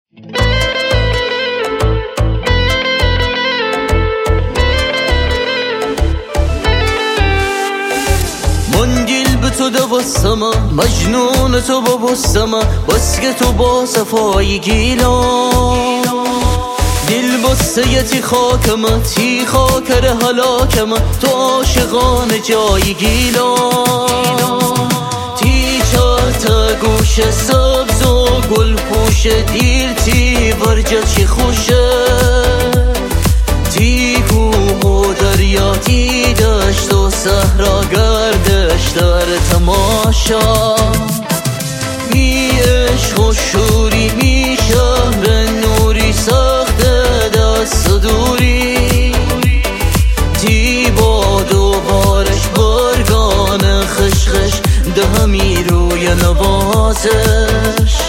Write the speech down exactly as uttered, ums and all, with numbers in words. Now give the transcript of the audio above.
منگیل به تو دوستما، مجنون تو ببستما، بس که تو با صفای گیلا دل بسته تی خاکما، تی خاکر حلاکما، تو عاشقان جای گیلا تی چار تا گوش سبز و گل پوش دیر تی ورجا چی خوشه تی کوه و دریا تی دشت و صحرا گردش در تماشا می عشق و شوری می شهر نوری سخت دست و دوری تی باد و بارش برگان خشخش ده می روی نوازش